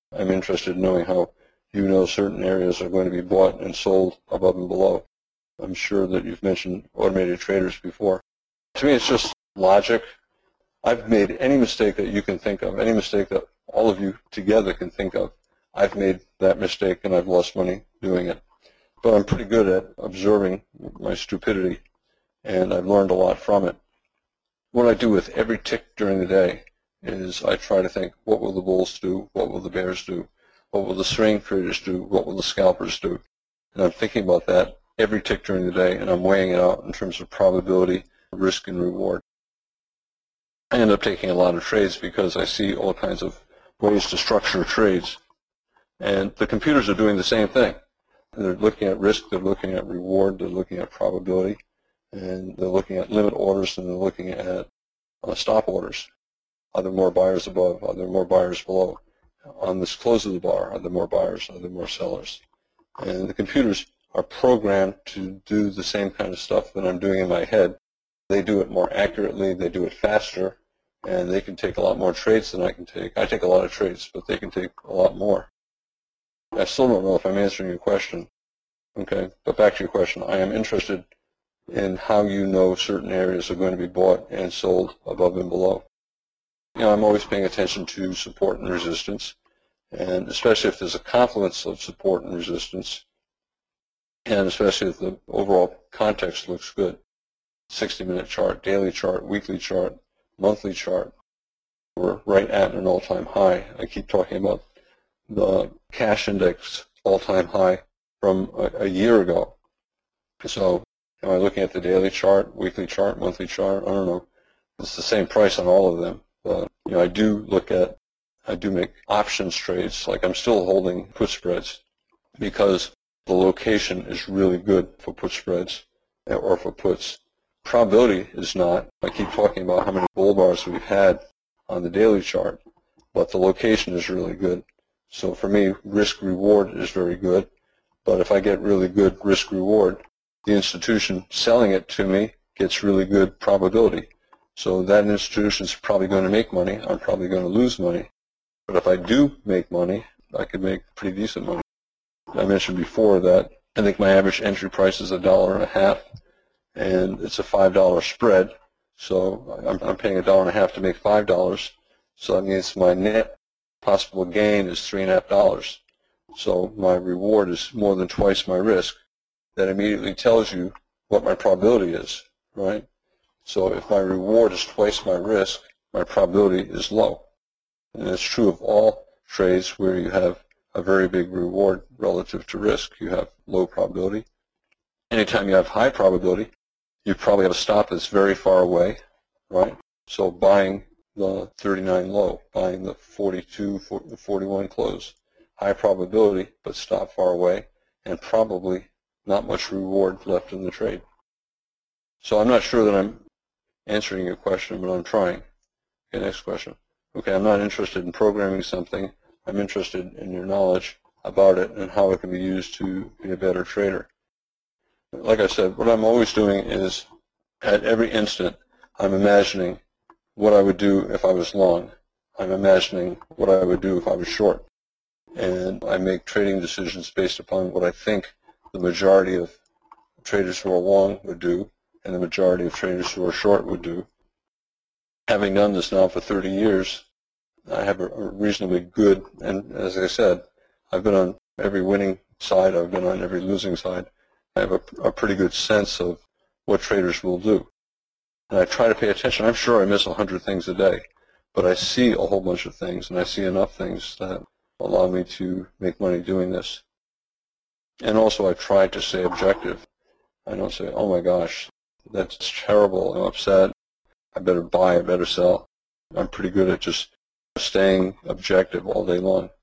I'm interested in knowing how you know certain areas are going to be bought and sold above and below. I'm sure that you've mentioned automated traders before. To me, it's just logic. I've made any mistake that you can think of, any mistake that all of you together can think of. I've made that mistake and I've lost money doing it. But I'm pretty good at observing my stupidity, and I've learned a lot from it. What I do with every tick during the day is I try to think, what will the bulls do? What will the bears do? What will the swing traders do? What will the scalpers do? And I'm thinking about that every tick during the day, and I'm weighing it out in terms of probability, risk, and reward. I end up taking a lot of trades because I see all kinds of ways to structure trades. And the computers are doing the same thing. They're looking at risk, they're looking at reward, they're looking at probability, and they're looking at limit orders, and they're looking at stop orders. Are there more buyers above? Are there more buyers below? On this close of the bar, are there more buyers? Are there more sellers? And the computers are programmed to do the same kind of stuff that I'm doing in my head. They do it more accurately, they do it faster, and they can take a lot more trades than I can take. I take a lot of trades, but they can take a lot more. I still don't know if I'm answering your question. Okay, but back to your question. I am interested in how you know certain areas are going to be bought and sold above and below. You know, I'm always paying attention to support and resistance, and especially if there's a confluence of support and resistance, and especially if the overall context looks good. 60-minute chart, daily chart, weekly chart, monthly chart. We're right at an all-time high. I keep talking about the cash index all-time high from a year ago. So am I looking at the daily chart, weekly chart, monthly chart? I don't know. It's the same price on all of them. But you know, I do make options trades. Like I'm still holding put spreads because the location is really good for put spreads or for puts. Probability is not. I keep talking about how many bull bars we've had on the daily chart, but the location is really good. So for me, risk-reward is very good, but if I get really good risk-reward, the institution selling it to me gets really good probability. So that institution is probably going to make money. I'm probably going to lose money. But if I do make money, I could make pretty decent money. I mentioned before that I think my average entry price is $1.50, and it's a $5 spread. So I'm paying $1.50 to make $5. So that means my net possible gain is $3.50. So my reward is more than twice my risk. That immediately tells you what my probability is, right? So if my reward is twice my risk, my probability is low. And it's true of all trades where you have a very big reward relative to risk. You have low probability. Anytime you have high probability, you probably have a stop that's very far away, right? So buying the 39 low, buying the 42, 41 close, high probability, but stop far away, and probably not much reward left in the trade. So I'm not sure that I'm answering your question, but I'm trying. Okay, next question. Okay, I'm not interested in programming something. I'm interested in your knowledge about it and how it can be used to be a better trader. Like I said, what I'm always doing is at every instant, I'm imagining what I would do if I was long. I'm imagining what I would do if I was short. And I make trading decisions based upon what I think the majority of traders who are long would do and the majority of traders who are short would do. Having done this now for 30 years, I have a reasonably good, and as I said, I've been on every winning side, I've been on every losing side. I have a pretty good sense of what traders will do. And I try to pay attention. I'm sure I miss 100 things a day, but I see a whole bunch of things, and I see enough things that allow me to make money doing this. And also I try to stay objective. I don't say, oh my gosh, that's terrible, I'm upset, I better buy, I better sell. I'm pretty good at just staying objective all day long.